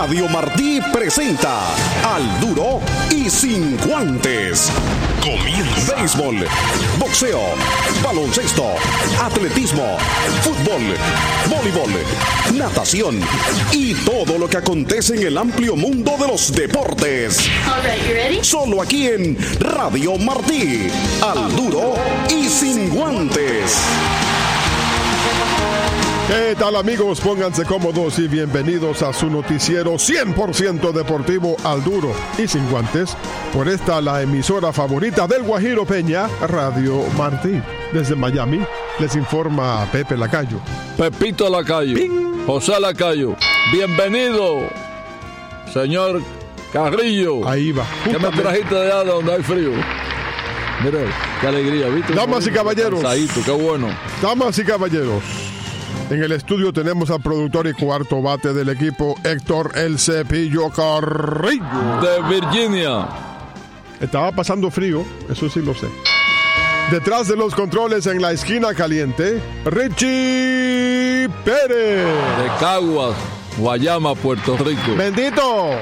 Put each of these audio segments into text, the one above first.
Radio Martí presenta Al Duro y Sin Guantes. Comienza. Béisbol, boxeo, baloncesto, atletismo, fútbol, voleibol, natación y todo lo que acontece en el amplio mundo de los deportes. All right, you ready? Solo aquí en Radio Martí. Al Duro y Sin Guantes. ¿Qué tal, amigos? Pónganse cómodos y bienvenidos a su noticiero 100% deportivo Al Duro y Sin Guantes. Por esta, la emisora favorita del Guajiro Peña, Radio Martí. Desde Miami, les informa Pepe Lacayo. Pepito Lacayo. ¡Ping! José Lacayo. Bienvenido, señor Carrillo. Ahí va. ¿Qué me trajiste de allá donde hay frío? Mira, qué alegría, ¿viste? Damas y caballeros. Cansadito, qué bueno. Damas y caballeros. En el estudio tenemos al productor y cuarto bate del equipo, Héctor El Cepillo Carrillo. De Virginia. Estaba pasando frío, eso sí lo sé. Detrás de los controles en la esquina caliente, Richie Pérez. De Caguas, Guayama, Puerto Rico. ¡Bendito!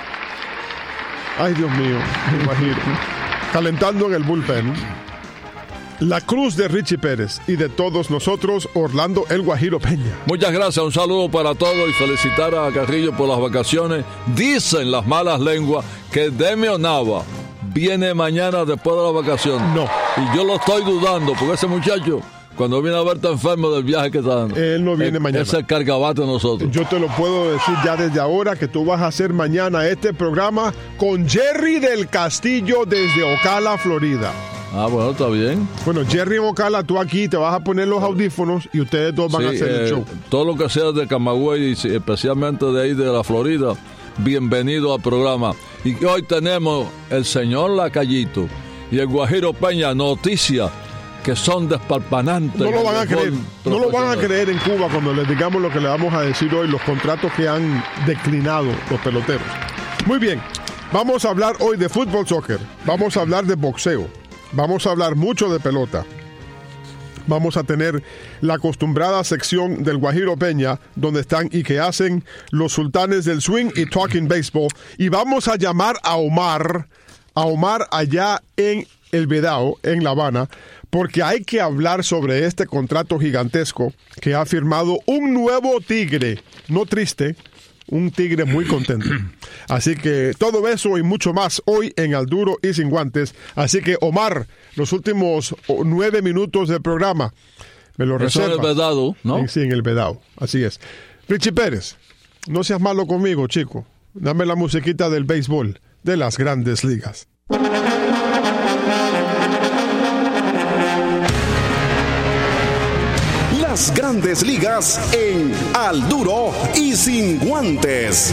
Ay, Dios mío, me imagino. Calentando en el bullpen. La cruz de Richie Pérez y de todos nosotros, Orlando El Guajiro Peña. Muchas gracias, un saludo para todos y felicitar a Carrillo por las vacaciones. Dicen las malas lenguas que Demi Nava viene mañana después de las vacaciones. No. Y yo lo estoy dudando, porque ese muchacho, cuando viene a verte enfermo del viaje que está dando, él no viene mañana. Es el cargabate de nosotros. Yo te lo puedo decir ya desde ahora que tú vas a hacer mañana este programa con Jerry del Castillo desde Ocala, Florida. Ah, bueno, está bien. Bueno, Jerry en Ocala, tú aquí te vas a poner los audífonos y ustedes dos van a hacer el show. Todo lo que sea de Camagüey, y especialmente de ahí de la Florida, bienvenido al programa. Y hoy tenemos el señor Lacayito y el Guajiro Peña, noticias que son despalpanantes. No lo van a creer. No lo van a creer en Cuba cuando les digamos lo que le vamos a decir hoy, los contratos que han declinado los peloteros. Muy bien, vamos a hablar hoy de fútbol, soccer. Vamos a hablar de boxeo. Vamos a hablar mucho de pelota. Vamos a tener la acostumbrada sección del Guajiro Peña, donde están y que hacen los sultanes del swing y Talking Baseball. Y vamos a llamar a Omar allá en El Vedao, en La Habana, porque hay que hablar sobre este contrato gigantesco que ha firmado un nuevo tigre, no triste, un tigre muy contento. Así que todo eso y mucho más hoy en Al Duro y Sin Guantes. Así que, Omar, los últimos 9 minutos del programa me lo reserva. Eso en El Vedado, ¿no? Sí, en El Vedado, así es. Richie Pérez, no seas malo conmigo, chico. Dame la musiquita del béisbol de las Grandes Ligas. Las Grandes Ligas en Al Duro y Sin Guantes.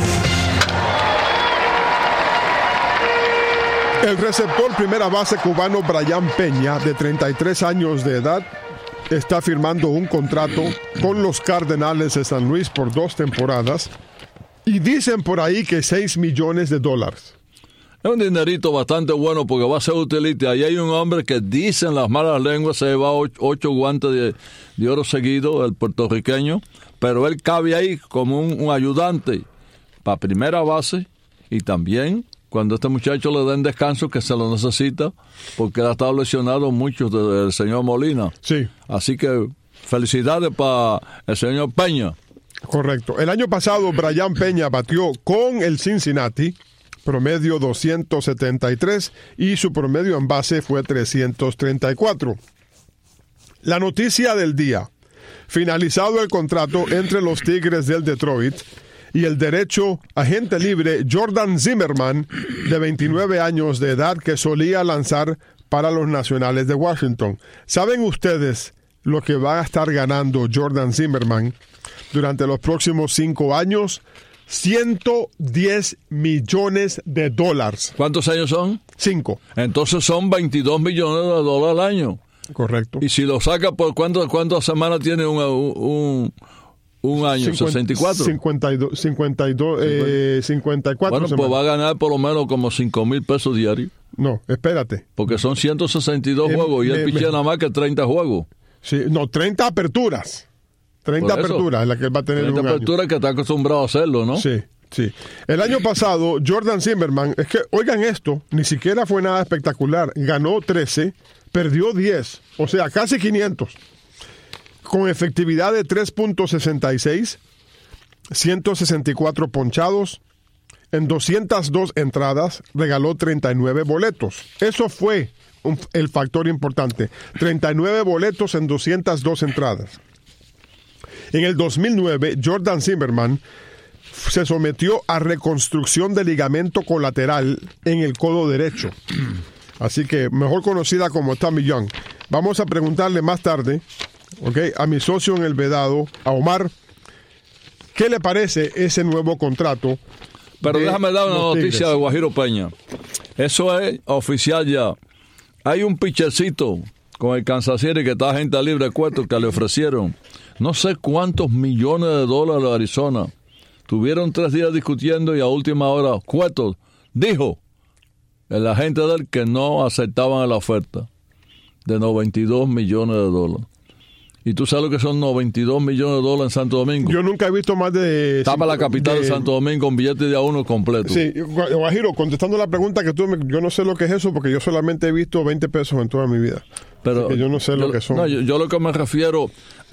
El receptor primera base cubano Brian Peña, de 33 años de edad, está firmando un contrato con los Cardenales de San Luis por 2 temporadas y dicen por ahí que $6 millones. Es un dinerito bastante bueno porque va a ser utility. Ahí hay un hombre que dicen las malas lenguas se lleva 8 guantes de oro seguido, el puertorriqueño, pero él cabe ahí como un ayudante para primera base y también cuando este muchacho le den descanso que se lo necesita porque él ha estado lesionado mucho del señor Molina. Sí. Así que felicidades para el señor Peña. Correcto. El año pasado Brian Peña batió con el Cincinnati promedio 273 y su promedio en base fue 334. La noticia del día: finalizado el contrato entre los Tigres del Detroit y el derecho agente libre Jordan Zimmermann, de 29 años de edad, que solía lanzar para los Nacionales de Washington. ¿Saben ustedes lo que va a estar ganando Jordan Zimmermann durante los próximos 5 años? $110 millones. ¿Cuántos años son? 5. Entonces son $22 millones al año. Correcto. Y si lo saca, ¿por cuántas semanas tiene un año? 64. 54. Bueno, pues va a ganar por lo menos como $5,000 diarios. No, espérate. Porque son 162 juegos y él pichea nada más que 30 juegos. Sí, no, 30 aperturas. 30 aperturas es la que él va a tener en un año. 30 aperturas que está acostumbrado a hacerlo, ¿no? Sí, Sí. El año pasado, Jordan Zimmerman, es que, oigan esto, ni siquiera fue nada espectacular. Ganó 13, perdió 10, o sea, casi 500. Con efectividad de 3.66, 164 ponchados, en 202 entradas, regaló 39 boletos. Eso fue el factor importante. 39 boletos en 202 entradas. En el 2009, Jordan Zimmerman se sometió a reconstrucción de ligamento colateral en el codo derecho. Así que, mejor conocida como Tommy Young. Vamos a preguntarle más tarde, a mi socio en el vedado, a Omar, ¿qué le parece ese nuevo contrato? Pero déjame dar una noticia de Guajiro Peña. Eso es oficial ya. Hay un pitchercito con el Kansas City que está agente libre Cueto que le ofrecieron no sé cuántos millones de dólares a Arizona. Tuvieron 3 días discutiendo y a última hora Cueto dijo el agente de él que no aceptaban la oferta de 92 millones de dólares. ¿Y tú sabes lo que son 92 millones de dólares en Santo Domingo? Yo nunca he visto más de... Está para la capital de Santo Domingo con billete de A1 completo. Sí, Guajiro, contestando la pregunta que tú yo no sé lo que es eso porque yo solamente he visto 20 pesos en toda mi vida. Pero yo no sé lo que son. No, yo lo que me refiero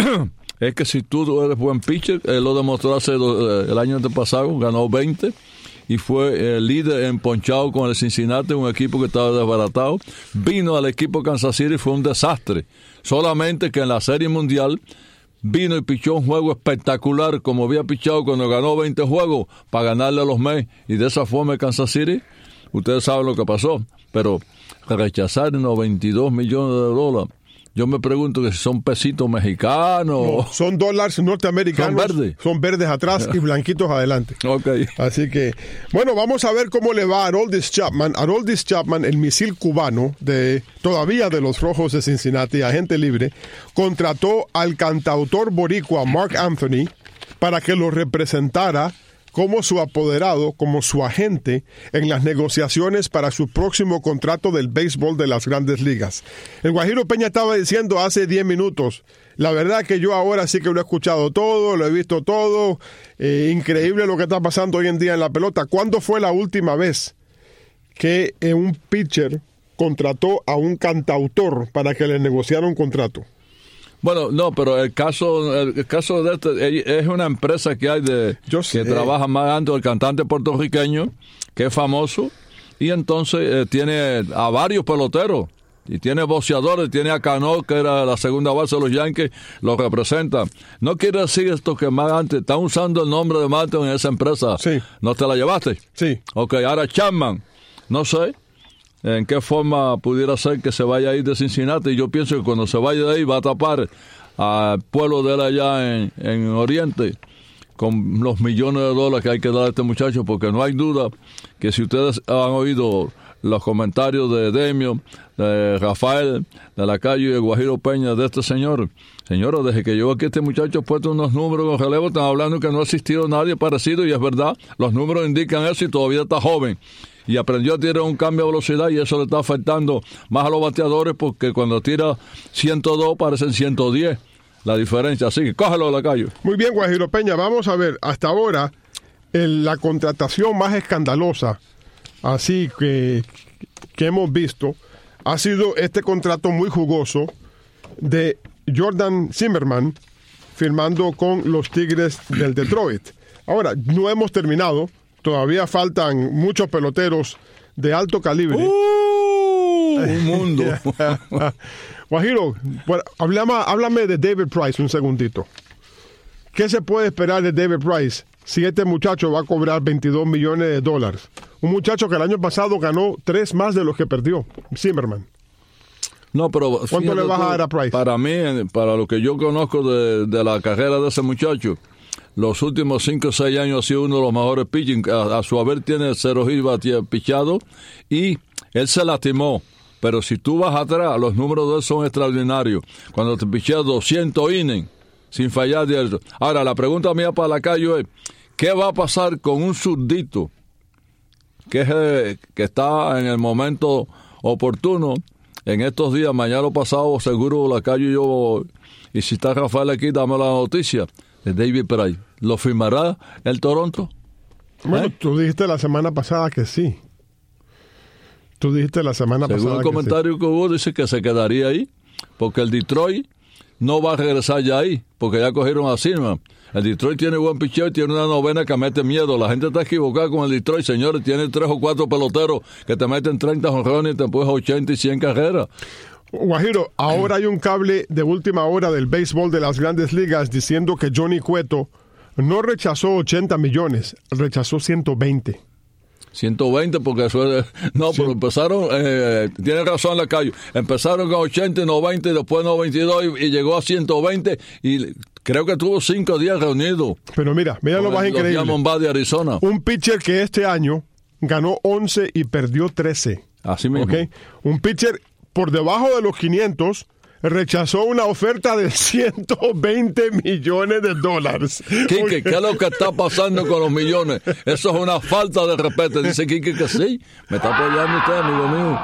es que si tú eres buen pitcher, él lo demostró el año antepasado, ganó 20 y fue el líder en ponchado con el Cincinnati, un equipo que estaba desbaratado. Vino al equipo Kansas City y fue un desastre. Solamente que en la Serie Mundial vino y pichó un juego espectacular como había pichado cuando ganó 20 juegos para ganarle a los Mets. Y de esa forma Kansas City, ustedes saben lo que pasó. Pero rechazar 92 millones de dólares, yo me pregunto que si son pesitos mexicanos. No, son dólares norteamericanos. Son verdes. Son verdes atrás y blanquitos adelante. Okay. Así que, bueno, vamos a ver cómo le va a Aroldis Chapman. Aroldis Chapman, el misil cubano todavía de los Rojos de Cincinnati, agente libre, contrató al cantautor boricua Mark Anthony para que lo representara como su apoderado, como su agente en las negociaciones para su próximo contrato del béisbol de las Grandes Ligas. El Guajiro Peña estaba diciendo hace 10 minutos, la verdad que yo ahora sí que lo he escuchado todo, lo he visto todo, increíble lo que está pasando hoy en día en la pelota. ¿Cuándo fue la última vez que un pitcher contrató a un cantautor para que le negociara un contrato? Bueno, no, pero el caso de este es una empresa que hay que trabaja más alto, el cantante puertorriqueño, que es famoso, y entonces tiene a varios peloteros, y tiene boxeadores, tiene a Cano, que era la segunda base de los Yankees, lo representa. No quiere decir esto que más antes, están usando el nombre de Martin en esa empresa. Sí. ¿No te la llevaste? Sí. Ok, ahora Chapman, no sé en qué forma pudiera ser que se vaya a ir de Cincinnati. Y yo pienso que cuando se vaya de ahí va a tapar al pueblo de él allá en Oriente con los millones de dólares que hay que dar a este muchacho, porque no hay duda que si ustedes han oído los comentarios de Demio, de Rafael, de Lacayo y de Guajiro Peña, de este señor. Señores, desde que llegó aquí este muchacho ha puesto unos números con relevo, están hablando que no ha existido nadie parecido, y es verdad, los números indican eso y todavía está joven. Y aprendió a tirar un cambio de velocidad y eso le está afectando más a los bateadores porque cuando tira 102 parecen 110 la diferencia. Así que cógelo, Lacayo. Muy bien, Guajiro Peña. Vamos a ver, hasta ahora la contratación más escandalosa así que hemos visto ha sido este contrato muy jugoso de Jordan Zimmerman firmando con los Tigres del Detroit. Ahora, no hemos terminado. Todavía faltan muchos peloteros de alto calibre. Un mundo. Guajiro, bueno, háblame de David Price un segundito. ¿Qué se puede esperar de David Price si este muchacho va a cobrar 22 millones de dólares? Un muchacho que el año pasado ganó 3 más de los que perdió, Zimmerman. No, pero ¿cuánto le vas a dar a Price? Para mí, para lo que yo conozco de la carrera de ese muchacho, los últimos 5 o 6 años ha sido uno de los mejores pitching. A su haber tiene 0 hits pichado y él se lastimó. Pero si tú vas atrás, los números de él son extraordinarios. Cuando te picheas 200 innings sin fallar de eso. Ahora, la pregunta mía para Lacayo es, ¿qué va a pasar con un zurdito que está en el momento oportuno? En estos días, mañana o pasado, seguro Lacayo y yo, y si está Rafael aquí, dame la noticia de David Price. ¿Lo firmará el Toronto? Bueno, tú dijiste la semana pasada que sí. Según el comentario que hubo, dice que se quedaría ahí, porque el Detroit no va a regresar ya ahí, porque ya cogieron a Zimmerman. El Detroit tiene buen picheo y tiene una novena que mete miedo. La gente está equivocada con el Detroit, señores. Tiene 3 o 4 peloteros que te meten 30 jonrones y te empujan 80 y 100 carreras. Guajiro, ahora hay un cable de última hora del béisbol de las Grandes Ligas diciendo que Johnny Cueto no rechazó 80 millones, rechazó 120. 120 porque eso es... No, sí. Pero empezaron... tiene razón Lacayo. Empezaron con 80 y 90 y después 92 y llegó a 120 y creo que tuvo 5 días reunidos. Pero mira lo más increíble. Diamondbacks de Arizona. Un pitcher que este año ganó 11 y perdió 13. Así mismo. ¿Okay? Un pitcher por debajo de los 500... rechazó una oferta de $120 millones. Quique, ¿qué es lo que está pasando con los millones? Eso es una falta de respeto. Dice Quique que sí. Me está apoyando usted, amigo mío.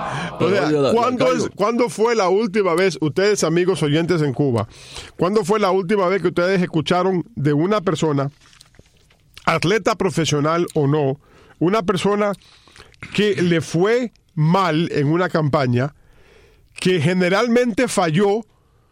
O sea, ¿cuándo fue la última vez, ustedes amigos oyentes en Cuba, cuándo fue la última vez que ustedes escucharon de una persona, atleta profesional o no, una persona que le fue mal en una campaña, que generalmente falló,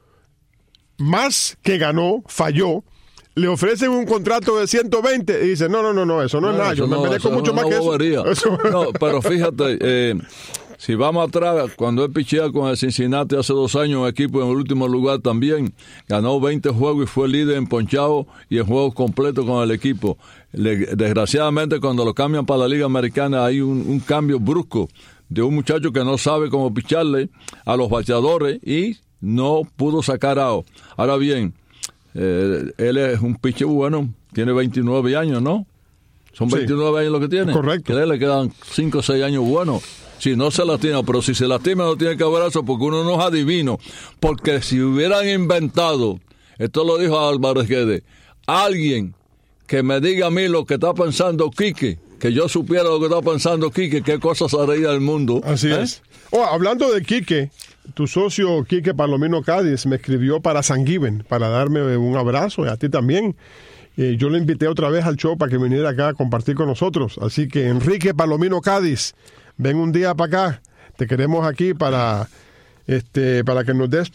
más que ganó, falló, le ofrecen un contrato de 120 y dice, no, eso no es nada, yo me merezco mucho más que eso. No, pero fíjate, si vamos atrás, cuando él pichea con el Cincinnati hace 2 años, un equipo en el último lugar también, ganó 20 juegos y fue líder en ponchado y en juegos completos con el equipo. Desgraciadamente, cuando lo cambian para la Liga Americana, hay un cambio brusco de un muchacho que no sabe cómo picharle a los bateadores y no pudo sacar out. Ahora bien, él es un pitcher bueno, tiene 29 años, ¿no? Son 29 años lo que tiene. Correcto. Que le quedan 5 o 6 años buenos. Si no se lastima, pero si se lastima no tiene que haber eso porque uno no es adivino. Porque si hubieran inventado, esto lo dijo Álvarez Guedes, alguien que me diga a mí lo que está pensando Quique, que yo supiera lo que está pensando Quique, qué cosas haría el mundo. Así es. Hablando de Quique, tu socio Quique Palomino Cádiz me escribió para San Given, para darme un abrazo, y a ti también. Yo le invité otra vez al show para que viniera acá a compartir con nosotros. Así que Enrique Palomino Cádiz, ven un día para acá. Te queremos aquí para que nos des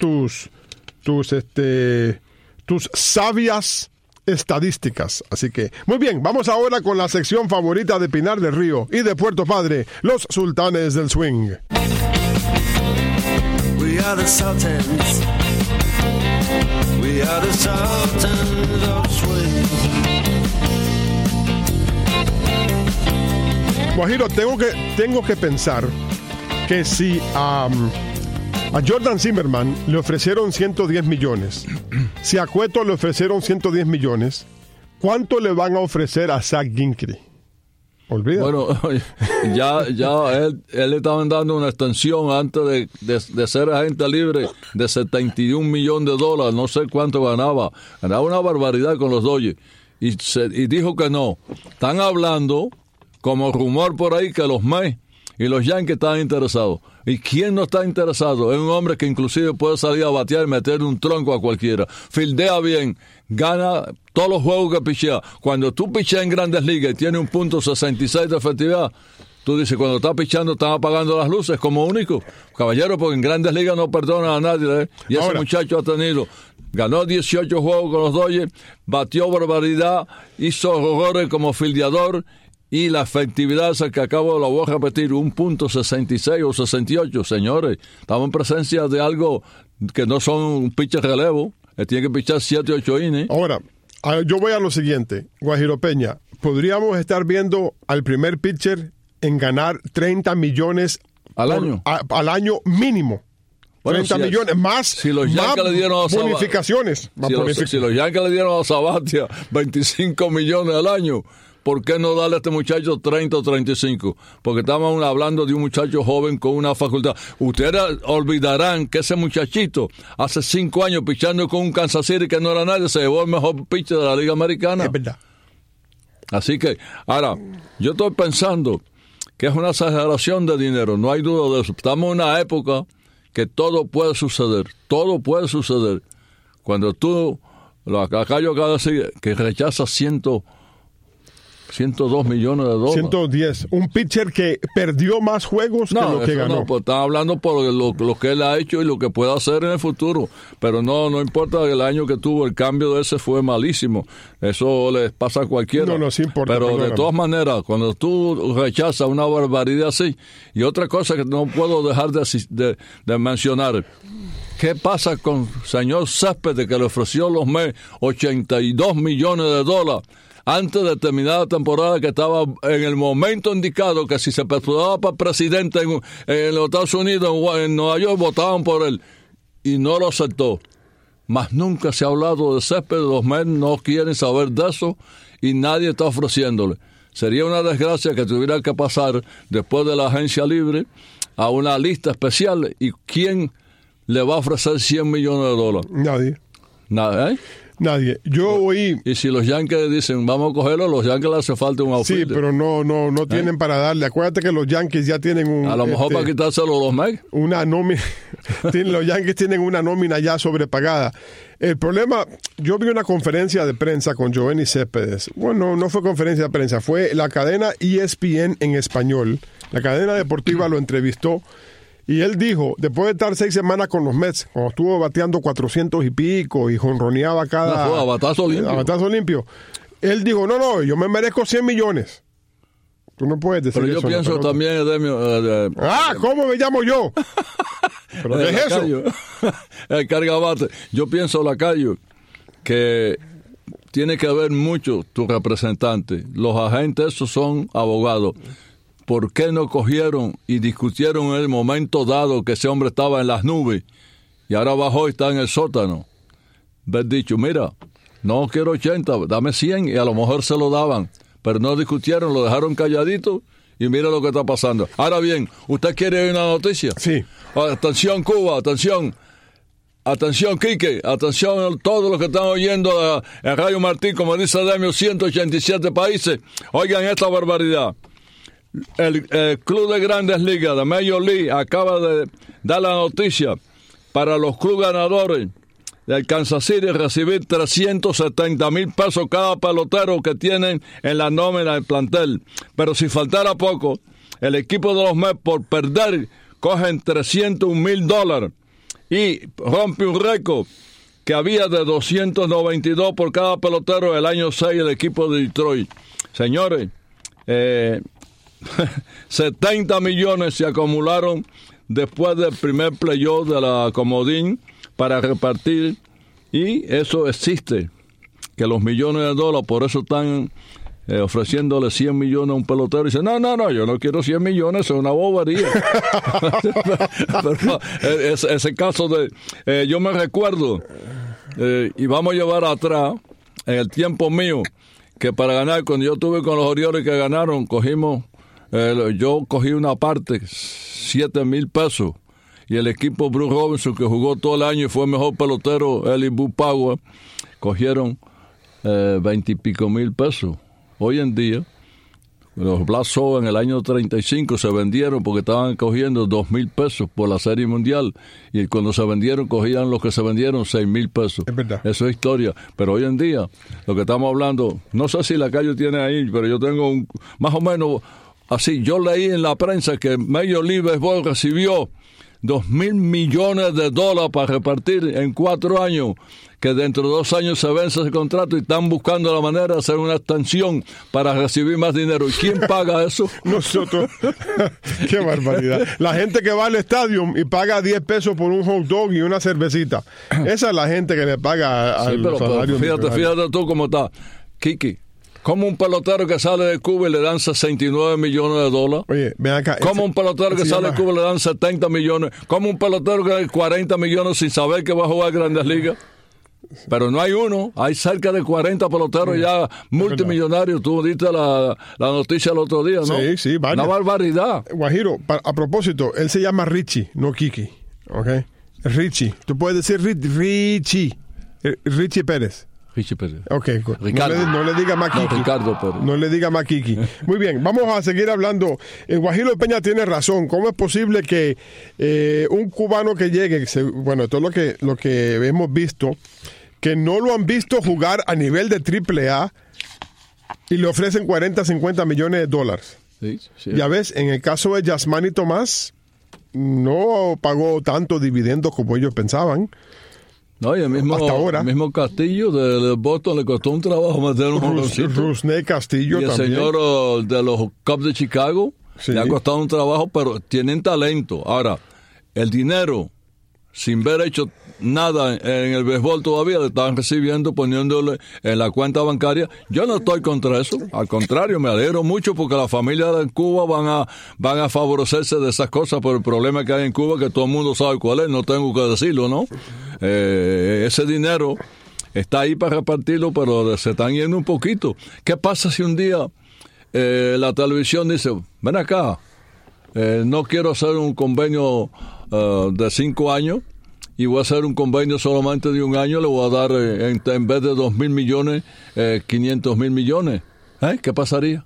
tus sabias estadísticas. Así que, muy bien, vamos ahora con la sección favorita de Pinar del Río y de Puerto Padre, los Sultanes del Swing. We are the Sultans. We are the Sultans of Swing. Guajiro, tengo que pensar que si a Jordan Zimmerman le ofrecieron 110 millones, si a Cueto le ofrecieron 110 millones, ¿cuánto le van a ofrecer a Zach Greinke? Olvídate. Bueno, ya él le estaban dando una extensión antes de ser agente libre de $71 millones, no sé cuánto ganaba una barbaridad con los Dodgers, y dijo que no. Están hablando como rumor por ahí que los Mets y los Yankees están interesados. ¿Y quién no está interesado? Es un hombre que inclusive puede salir a batear y meter un tronco a cualquiera. Fildea bien, gana todos los juegos que pichea. Cuando tú picheas en Grandes Ligas y tienes un .66 de efectividad, tú dices, cuando estás pichando están apagando las luces como único. Caballero, porque en Grandes Ligas no perdonan a nadie, ¿eh? Y ese muchacho ha tenido... Ganó 18 juegos con los Dodgers, batió barbaridad, hizo horrores como fildeador. Y la efectividad esa que acabo, la voy a repetir, un .66 o 68, señores. Estamos en presencia de algo que no son un pitcher relevo. Tiene que pichar 7 o 8 innings. Ahora, yo voy a lo siguiente, Guajiro Peña. Podríamos estar viendo al primer pitcher en ganar 30 millones al año mínimo. Bueno, 30 millones más, si los Yankees le dieron a bonificaciones. Si los Yankees le dieron a Sabathia 25 millones al año, ¿por qué no darle a este muchacho 30 o 35? Porque estamos hablando de un muchacho joven con una facultad. Ustedes olvidarán que ese muchachito hace 5 años pichando con un Kansas City que no era nadie, se llevó el mejor pitcher de la Liga Americana. Es verdad. Así que, ahora, yo estoy pensando que es una exageración de dinero, no hay duda de eso. Estamos en una época que todo puede suceder. Cuando tú, acá yo acabo de decir, que rechazas $102 millones. 110. Un pitcher que perdió más juegos que lo que ganó. No, pues están hablando por lo que él ha hecho y lo que puede hacer en el futuro. Pero no importa, el año que tuvo, el cambio de ese fue malísimo. Eso les pasa a cualquiera. No, sí importa. Pero de todas maneras, cuando tú rechazas una barbaridad así, y otra cosa que no puedo dejar de mencionar, ¿qué pasa con el señor Céspedes, que le ofreció los Mets $82 millones antes de terminar la temporada, que estaba en el momento indicado que si se postulaba para presidente en los Estados Unidos, en Nueva York, votaban por él, y no lo aceptó? Más nunca se ha hablado de Céspedes, los Mets no quieren saber de eso y nadie está ofreciéndole. Sería una desgracia que tuviera que pasar después de la agencia libre a una lista especial, y ¿quién le va a ofrecer $100 millones? Nadie. Nada, ¿eh? Nadie. Yo oí... Y si los Yankees dicen, vamos a cogerlo, los Yankees les hace falta un outfielder. Sí, pero no tienen para darle. Acuérdate que los Yankees ya tienen un... A lo mejor para quitárselo los Mets. Una nómina... Los Yankees tienen una nómina ya sobrepagada. El problema... Yo vi una conferencia de prensa con Yoenis Céspedes. Bueno, no fue conferencia de prensa, fue la cadena ESPN en español. La cadena deportiva lo entrevistó. Y él dijo, después de estar 6 semanas con los Mets, cuando estuvo bateando 400 y pico y jonroneaba cada... No, a batazo limpio. A batazo limpio. Él dijo, no, yo me merezco 100 millones. Tú no puedes decir eso. Pero yo pienso también, Edemio... ¿cómo me llamo yo? ¿Pero qué es eso? El cargabate. Yo pienso, Lacayo, que tiene que ver mucho tu representante. Los agentes, esos son abogados. ¿Por qué no cogieron y discutieron en el momento dado que ese hombre estaba en las nubes y ahora bajó y está en el sótano? Haber dicho, mira, no quiero 80, dame 100, y a lo mejor se lo daban, pero no discutieron, lo dejaron calladito y mira lo que está pasando. Ahora bien, ¿usted quiere oír una noticia? Sí. Atención, Cuba, atención. Atención, Quique, atención todos los que están oyendo en Radio Martín, como dice Demio, 187 países. Oigan esta barbaridad. El Club de Grandes Ligas, de Major League, acaba de dar la noticia para los clubes ganadores del Kansas City recibir $370,000 cada pelotero que tienen en la nómina del plantel. Pero si faltara poco, el equipo de los Mets, por perder, cogen $301,000 y rompe un récord que había de 292 por cada pelotero el año 6 del equipo de Detroit. Señores, 70 millones se acumularon después del primer playoff de la Comodín para repartir, y eso existe, que los millones de dólares, por eso están ofreciéndole 100 millones a un pelotero, y dice, no, yo no quiero 100 millones, es una bobería. Pero ese caso de... yo me recuerdo, y vamos a llevar atrás, en el tiempo mío, que para ganar, cuando yo estuve con los Orioles que ganaron, yo cogí una parte, $7,000, y el equipo Bruce Robinson, que jugó todo el año y fue el mejor pelotero, él y Bud Power, cogieron 20 y pico mil pesos. Hoy en día, los Black Sox en el año 35 se vendieron porque estaban cogiendo $2,000 por la Serie Mundial, y cuando se vendieron, cogían los que se vendieron $6,000. Es verdad. Eso es historia. Pero hoy en día, lo que estamos hablando, no sé si Lacayo tiene ahí, pero yo tengo más o menos así. Yo leí en la prensa que Major League Baseball recibió $2,000 millones para repartir en 4 años, que dentro de 2 años se vence ese contrato, y están buscando la manera de hacer una extensión para recibir más dinero. ¿Y quién paga eso? Nosotros. Qué barbaridad. La gente que va al estadio y paga $10 por un hot dog y una cervecita. Esa es la gente que le paga al salario. Fíjate tú cómo está. Kiki, ¿cómo un pelotero que sale de Cuba y le dan $69 millones? Oye, ven acá. ¿Cómo un pelotero que sale de Cuba y le dan 70 millones? ¿Cómo un pelotero que da 40 millones sin saber que va a jugar Grandes Ligas? Pero no hay uno, hay cerca de 40 peloteros ya multimillonarios. Tú diste la noticia el otro día, ¿no? Sí, vale. Una barbaridad. Guajiro, a propósito, él se llama Richie, no Kiki, ¿ok? Richie, tú puedes decir Richie Pérez. Richie Pérez. Ok, Ricardo. No le diga más Kiki. No, Ricardo Pérez. No le diga más Kiki. Muy bien, vamos a seguir hablando. El Guajiro Peña tiene razón. ¿Cómo es posible que un cubano que llegue, bueno, todo lo que hemos visto, que no lo han visto jugar a nivel de AAA, Y le ofrecen 40, 50 millones de dólares. Sí. Ya ves, en el caso de Yasmani Tomás, no pagó tanto dividendos como ellos pensaban. No, y el mismo Castillo de Boston le costó un trabajo meter un jonroncito. Rusney Castillo y el también. señor de los Cubs de Chicago le ha costado un trabajo, pero tienen talento. Ahora, el dinero, sin haber hecho nada en el béisbol todavía, le están recibiendo, poniéndole en la cuenta bancaria. Yo no estoy contra eso, al contrario, me alegro mucho porque las familias en Cuba van a favorecerse de esas cosas por el problema que hay en Cuba, que todo el mundo sabe cuál es, no tengo que decirlo, ¿no? Ese dinero está ahí para repartirlo, pero se están yendo un poquito. ¿Qué pasa si un día la televisión dice, ven acá, no quiero hacer un convenio de 5 años, y voy a hacer un convenio solamente de 1 año, le voy a dar, en vez de 2.000 millones, 500.000 millones. ¿Qué pasaría?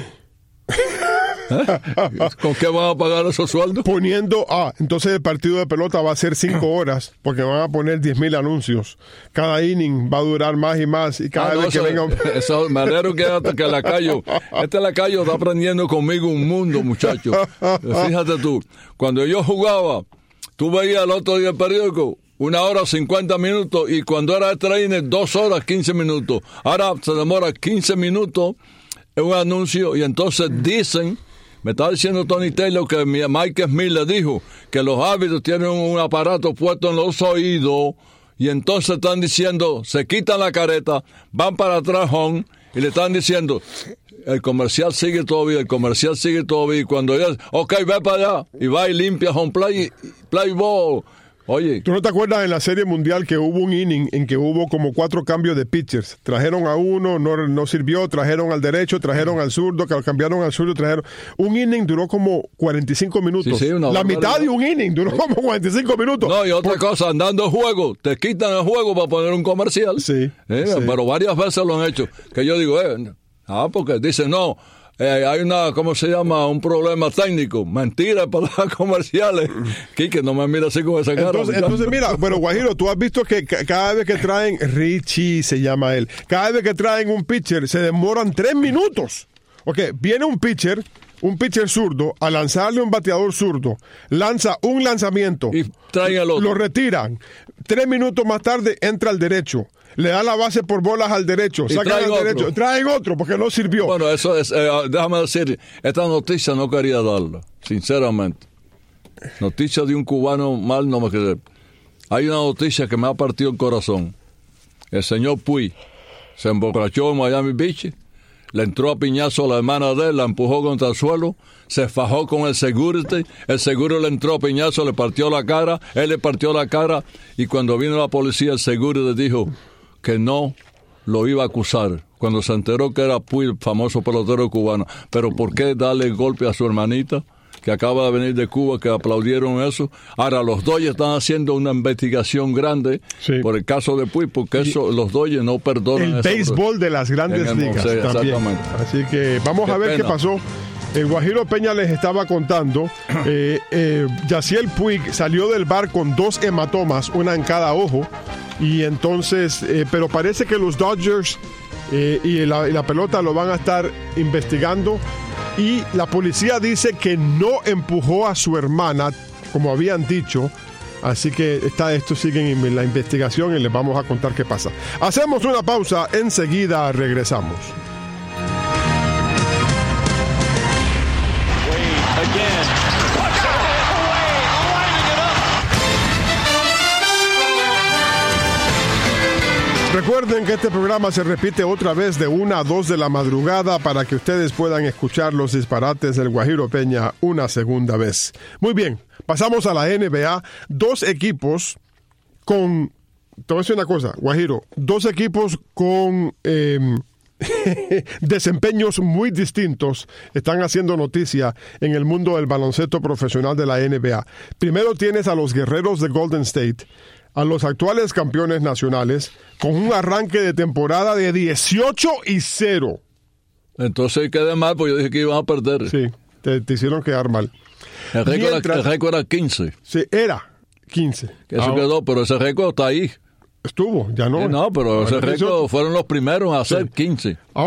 ¿Con qué van a pagar esos sueldos? Entonces el partido de pelota va a ser 5 horas, porque van a poner 10.000 anuncios. Cada inning va a durar más y más, y cada vez que venga... Me alegro que Lacayo está aprendiendo conmigo un mundo, muchacho. Fíjate tú, cuando yo jugaba, tú veías el otro día el periódico, 1 hora 50 minutos, y cuando era extra inning, 2 horas 15 minutos. Ahora se demora 15 minutos en un anuncio, y entonces dicen, me está diciendo Tony Taylor que Mike Smith le dijo que los árbitros tienen un aparato puesto en los oídos, y entonces están diciendo, se quitan la careta, van para atrás home, y le están diciendo, el comercial sigue todavía, y cuando ya, ok, ve para allá, y va y limpia home play ball. Oye, ¿tú no te acuerdas en la Serie Mundial que hubo un inning en que hubo como 4 cambios de pitchers? Trajeron a uno, no sirvió, trajeron al derecho, trajeron al zurdo, cambiaron al zurdo, trajeron... Un inning duró como 45 minutos. Sí, la mitad de un inning duró como 45 minutos. No, y otra cosa, andando el juego, te quitan el juego para poner un comercial. Sí. Pero varias veces lo han hecho. Que yo digo, porque dicen, no... hay ¿cómo se llama? Un problema técnico. Mentira para las comerciales. Quique, no me mira así con esa cara. Entonces mira, pero Guajiro, tú has visto que cada vez que traen, Richie se llama él, cada vez que traen un pitcher, se demoran 3 minutos. Ok, viene un pitcher zurdo, a lanzarle un bateador zurdo, lanza un lanzamiento. Y traen el otro. Lo retiran. 3 minutos más tarde entra al derecho. Le da la base por bolas al derecho, sacan al derecho, traen otro porque no sirvió. Bueno, eso es, déjame decir, esta noticia no quería darla, sinceramente. Noticia de un cubano mal no me quedé. Hay una noticia que me ha partido el corazón. El señor Puig se emborrachó en Miami Beach, le entró a piñazo a la hermana de él, la empujó contra el suelo, se fajó con el security le entró a piñazo, le partió la cara, él le partió la cara, y cuando vino la policía, el security dijo que no lo iba a acusar cuando se enteró que era Puig, famoso pelotero cubano. Pero ¿por qué darle el golpe a su hermanita que acaba de venir de Cuba, que aplaudieron eso? Ahora los Dodgers están haciendo una investigación grande por el caso de Puig, porque los Dodgers no perdonan el béisbol de las grandes ligas también. Exactamente. Así que vamos a ver qué pasó. El Guajiro Peña les estaba contando, Yasiel Puig salió del bar con 2 hematomas, una en cada ojo, y entonces, pero parece que los Dodgers y la pelota lo van a estar investigando, y la policía dice que no empujó a su hermana, como habían dicho. Así que esto sigue en la investigación y les vamos a contar qué pasa. Hacemos una pausa, enseguida regresamos. Recuerden que este programa se repite otra vez de 1 a 2 de la madrugada para que ustedes puedan escuchar los disparates del Guajiro Peña una segunda vez. Muy bien, pasamos a la NBA. 2 equipos con... Te voy a decir una cosa, Guajiro. 2 equipos con desempeños muy distintos están haciendo noticia en el mundo del baloncesto profesional de la NBA. Primero tienes a los Guerreros de Golden State, a los actuales campeones nacionales, con un arranque de temporada de 18-0. Entonces quedé mal, porque yo dije que iban a perder. Sí, te hicieron quedar mal. El récord era 15. Sí, era 15. Eso quedó, pero ese récord está ahí. Estuvo, ya no. No, pero ese récord fueron los primeros a hacer 15. Ahora,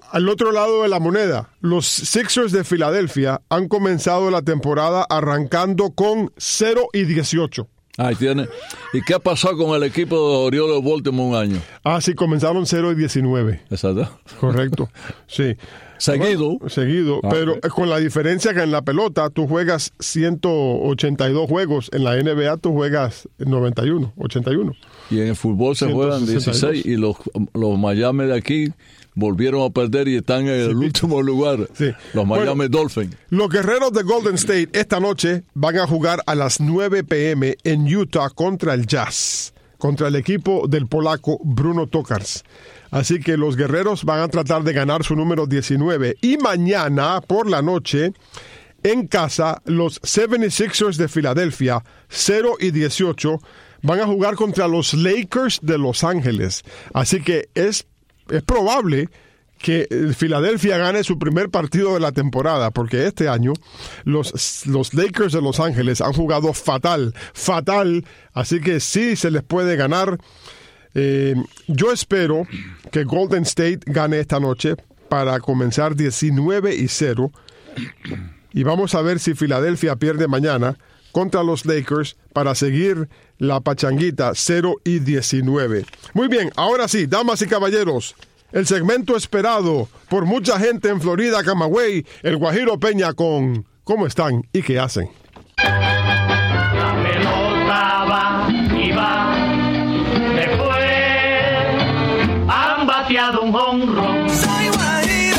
al otro lado de la moneda, los Sixers de Filadelfia han comenzado la temporada arrancando con 0-18. Ahí tiene. ¿Y qué pasó con el equipo de Orioles de Baltimore un año? Sí, comenzaron 0-19. Exacto. Correcto, sí. Seguido. Pero con la diferencia que en la pelota tú juegas 182 juegos, en la NBA tú juegas 81. Y en el fútbol se juegan 16 y los Miami de aquí volvieron a perder y están en el último lugar. Sí. Los Miami Dolphins. Los guerreros de Golden State esta noche van a jugar a las 9 p.m. en Utah contra el Jazz, contra el equipo del polaco Bruno Tokars. Así que los guerreros van a tratar de ganar su número 19. Y mañana por la noche, en casa, los 76ers de Filadelfia, 0-18, van a jugar contra los Lakers de Los Ángeles. Así que es probable que Filadelfia gane su primer partido de la temporada, porque este año los Lakers de Los Ángeles han jugado fatal, así que sí se les puede ganar. Yo espero que Golden State gane esta noche para comenzar 19-0, y vamos a ver si Filadelfia pierde mañana contra los Lakers para seguir la pachanguita 0-19. Muy bien, ahora sí, damas y caballeros, el segmento esperado por mucha gente en Florida, Camagüey, el Guajiro Peña con ¿Cómo están y qué hacen? La pelota va y va, después han bateado un jonrón. Soy Guajiro.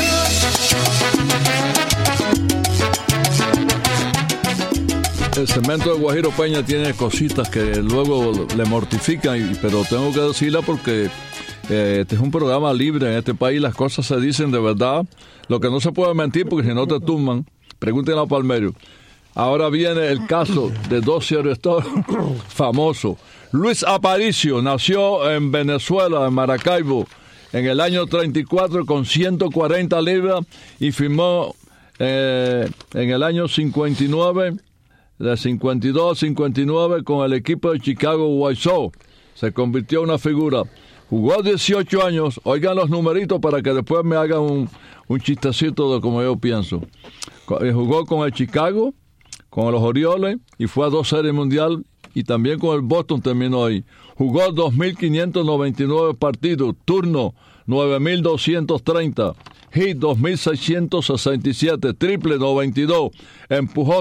El segmento de Guajiro Peña tiene cositas que luego le mortifican, pero tengo que decirla porque este es un programa libre. En este país las cosas se dicen de verdad. Lo que no se puede mentir, porque si no te tumban. Pregúntenle a Palmerio. Ahora viene el caso de dos shortstop famosos. Luis Aparicio nació en Venezuela, en Maracaibo, en el año 34 con 140 libras y firmó en el año 59, de 52 a 59, con el equipo de Chicago White Sox. Se convirtió en una figura. Jugó 18 años, oigan los numeritos para que después me hagan un chistecito de como yo pienso. Jugó con el Chicago, con los Orioles, y fue a 2 series mundial, y también con el Boston terminó ahí. Jugó 2.599 partidos, turno 9.230, hit 2.667, triple 92, empujó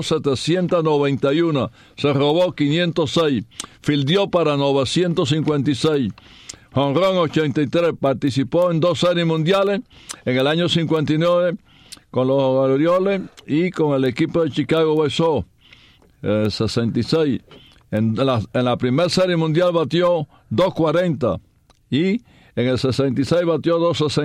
791, se robó 506, fildió para 956, jonrón 83, participó en 2 series mundiales en el año 59 con los Orioles y con el equipo de Chicago White Sox, 66. En la primera serie mundial batió 240 y en el 66 batió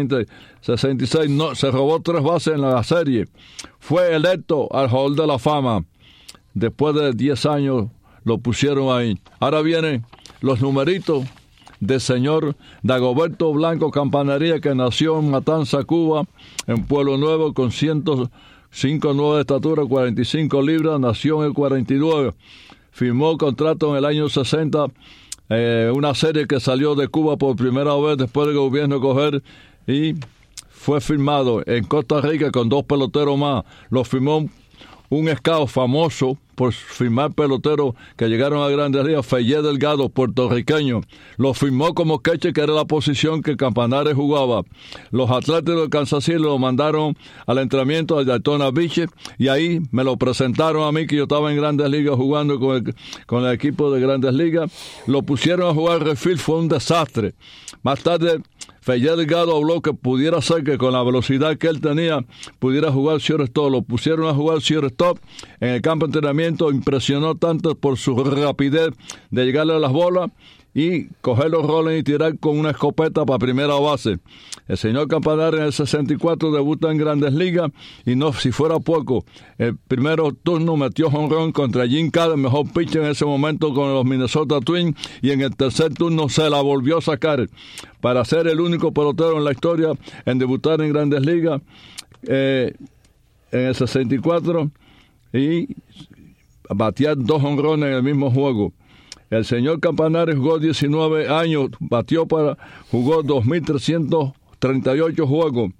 266. No, se robó 3 bases en la serie. Fue electo al Hall de la Fama. Después de 10 años lo pusieron ahí. Ahora vienen los numeritos del señor Dagoberto Blanco Campanería, que nació en Matanza, Cuba, en Pueblo Nuevo, con 105.9 de estatura, 45 libras, nació en el 49. Firmó contrato en el año 60, una serie que salió de Cuba por primera vez después del gobierno coger, y fue firmado en Costa Rica con 2 peloteros más. Lo firmó un scout famoso por firmar peloteros que llegaron a Grandes Ligas, Fellé Delgado, puertorriqueño. Lo firmó como catcher, que era la posición que Campanares jugaba. Los Atléticos de Kansas City lo mandaron al entrenamiento de Daytona Beach, y ahí me lo presentaron a mí, que yo estaba en Grandes Ligas jugando con el equipo de Grandes Ligas. Lo pusieron a jugar refill, fue un desastre. Más tarde, Fellé Delgado habló que pudiera ser que con la velocidad que él tenía pudiera jugar shortstop. Lo pusieron a jugar shortstop en el campo de entrenamiento. Impresionó tanto por su rapidez de llegarle a las bolas y coger los roles y tirar con una escopeta para primera base. El señor Campaneris en el 64 debuta en Grandes Ligas, y no, si fuera poco, el primer turno metió jonrón contra Jim Kader, mejor pitcher en ese momento con los Minnesota Twins, y en el tercer turno se la volvió a sacar para ser el único pelotero en la historia en debutar en Grandes Ligas en el 64 y batear 2 jonrones en el mismo juego. El señor Campaneris jugó 19 años, jugó 2.338 juegos,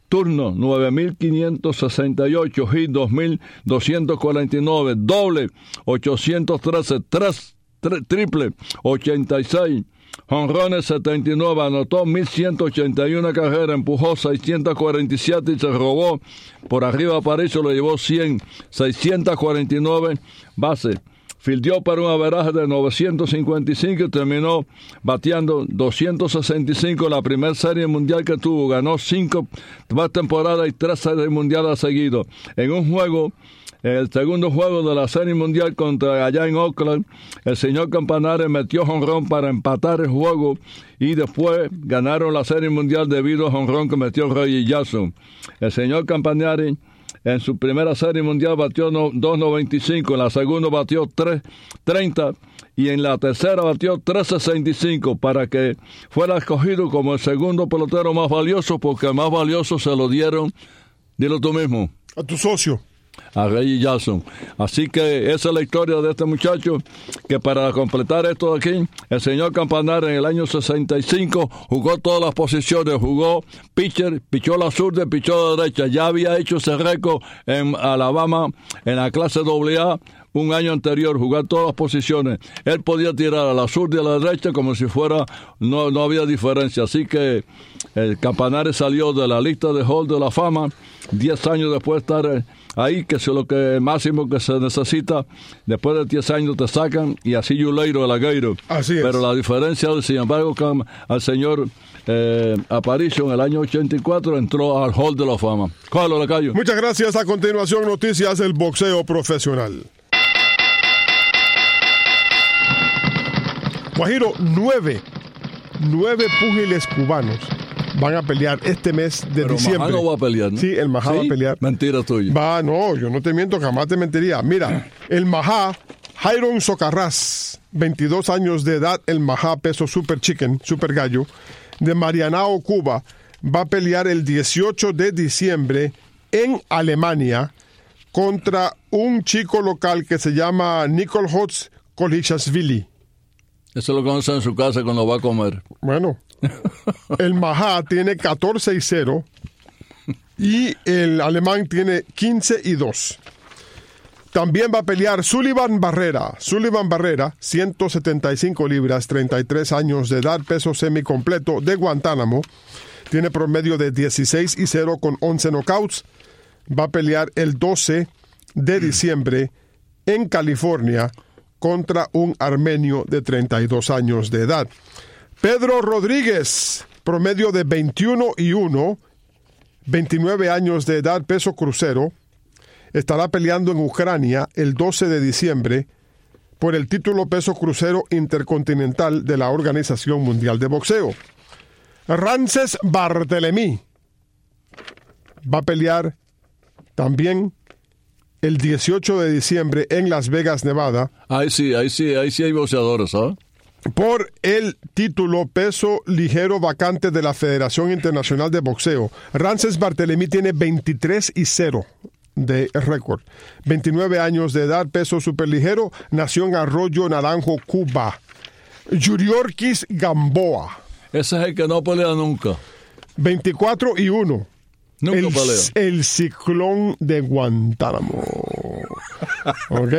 turno 9.568, hit 2.249, doble 813, triple 86, jonrones 79, anotó 1.181 carreras, empujó 647 y se robó por arriba a Aparicio, lo llevó 100, 649 bases. Fildeó para un averaje de 955 y terminó bateando 265 en la primera serie mundial que tuvo. Ganó 5 temporadas y 3 series mundiales seguidos. En un juego, el segundo juego de la serie mundial contra allá en Oakland, el señor Campanares metió jonrón para empatar el juego y después ganaron la serie mundial debido al jonrón que metió Reggie Jackson. El señor Campanares en su primera serie mundial batió 2.95, en la segunda batió 3.30 y en la tercera batió 3.65 para que fuera escogido como el segundo pelotero más valioso, porque el más valioso se lo dieron, dilo tú mismo, a tu socio, a Reggie Jackson. Así que esa es la historia de este muchacho, que para completar esto de aquí, el señor Campanares en el año 65 jugó todas las posiciones, jugó pitcher, pichó la zurda, pichó la derecha. Ya había hecho ese récord en Alabama en la clase AA un año anterior, jugar todas las posiciones. Él podía tirar a la zurda y a la derecha como si fuera, no había diferencia. Así que el Campanares salió de la lista de Hall de la Fama 10 años después de estar ahí, que es lo que máximo que se necesita. Después de 10 años te sacan y así you later, el agairo. Así es. Pero la diferencia, sin embargo, al señor Aparicio en el año 84 entró al Hall de la Fama. Cógelo, Lacayo. Muchas gracias. A continuación, noticias del boxeo profesional. Guajiro, 9 púgiles cubanos van a pelear este mes de diciembre. El Mahá no va a pelear, ¿no? Sí, el Mahá va a pelear. Mentira tuya. No, yo no te miento, jamás te mentiría. Mira, el Mahá, Jairon Socarrás, 22 años de edad, el Mahá peso super chicken, super gallo, de Marianao, Cuba, va a pelear el 18 de diciembre en Alemania contra un chico local que se llama Nikolhotz Kolishashvili. Eso lo conoce en su casa cuando va a comer. Bueno, el Mahá tiene 14-0 y el alemán tiene 15-2. También va a pelear Sullivan Barrera, 175 libras, 33 años de edad, peso semicompleto, de Guantánamo. Tiene promedio de 16-0 con 11 knockouts. Va a pelear el 12 de diciembre en California contra un armenio de 32 años de edad. Pedro Rodríguez, promedio de 21-1, 29 años de edad, peso crucero, estará peleando en Ucrania el 12 de diciembre por el título peso crucero intercontinental de la Organización Mundial de Boxeo. Rances Barthelemy va a pelear también el 18 de diciembre en Las Vegas, Nevada. Ahí sí hay boxeadores, ¿sabes? Por el título peso ligero vacante de la Federación Internacional de Boxeo. Rances Barthelemy tiene 23-0 de récord. 29 años de edad, peso superligero, nació en Arroyo Naranjo, Cuba. Yuriorkis Gamboa. Ese es el que no pelea nunca. 24-1. Nunca pelea. El ciclón de Guantánamo. ¿Ok?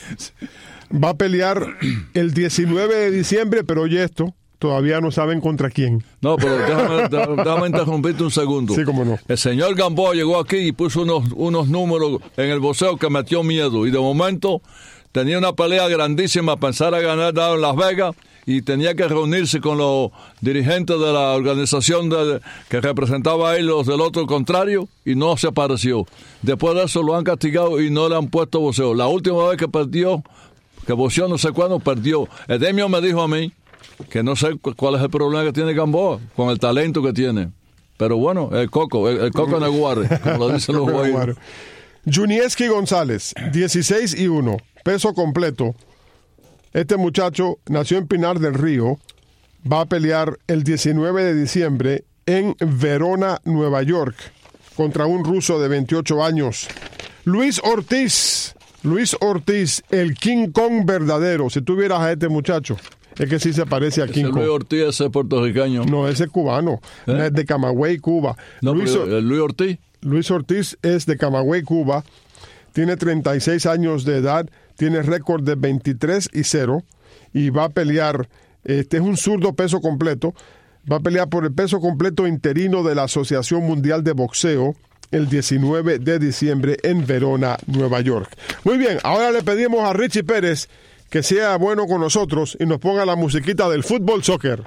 Va a pelear el 19 de diciembre, pero oye esto, todavía no saben contra quién. No, pero déjame interrumpirte un segundo. Sí, cómo no. El señor Gamboa llegó aquí y puso unos números en el boxeo que metió miedo. Y de momento tenía una pelea grandísima, pensar a ganar en Las Vegas, y tenía que reunirse con los dirigentes de la organización que representaba a él, los del otro contrario, y no se apareció. Después de eso lo han castigado y no le han puesto boxeo. La última vez que perdió, que boxeó no sé cuándo, perdió. Edemio me dijo a mí que no sé cuál es el problema que tiene Gamboa con el talento que tiene. Pero bueno, el coco Neguare, como lo dicen los jugadores. Junieski González, 16-1, peso completo. Este muchacho nació en Pinar del Río, va a pelear el 19 de diciembre en Verona, Nueva York, contra un ruso de 28 años. Luis Ortiz, el King Kong verdadero. Si tú vieras a este muchacho, Es que sí se parece a King Kong. Luis Ortiz, ese puertorriqueño. No, ese es cubano. Es de Camagüey, Cuba. No, Luis Ortiz. Luis Ortiz es de Camagüey, Cuba. Tiene 36 años de edad. Tiene récord de 23-0. Y va a pelear, este es un zurdo peso completo. Va a pelear por el peso completo interino de la Asociación Mundial de Boxeo el 19 de diciembre en Verona, Nueva York. Muy bien, ahora le pedimos a Richie Pérez que sea bueno con nosotros y nos ponga la musiquita del fútbol soccer.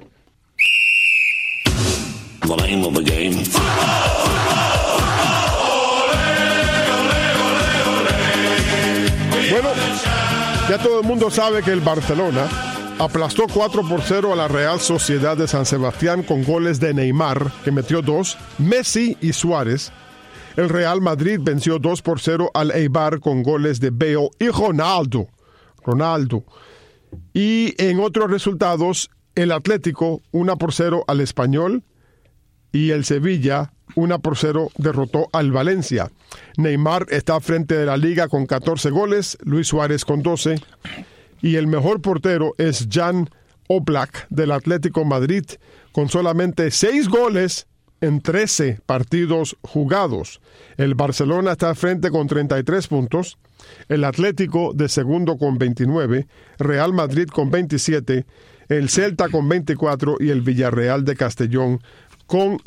The name of the game. Bueno, ya todo el mundo sabe que el Barcelona aplastó 4-0 a la Real Sociedad de San Sebastián con goles de Neymar, que metió 2, Messi y Suárez. El Real Madrid venció 2-0 al Eibar con goles de Bale y Ronaldo. Y en otros resultados, el Atlético 1-0 al Español y el Sevilla 1-0 derrotó al Valencia. Neymar está frente de la liga con 14 goles, Luis Suárez con 12 y el mejor portero es Jan Oblak del Atlético Madrid con solamente 6 goles en 13 partidos jugados. El Barcelona está frente con 33 puntos, el Atlético de segundo con 29, Real Madrid con 27, el Celta con 24 y el Villarreal de Castellón con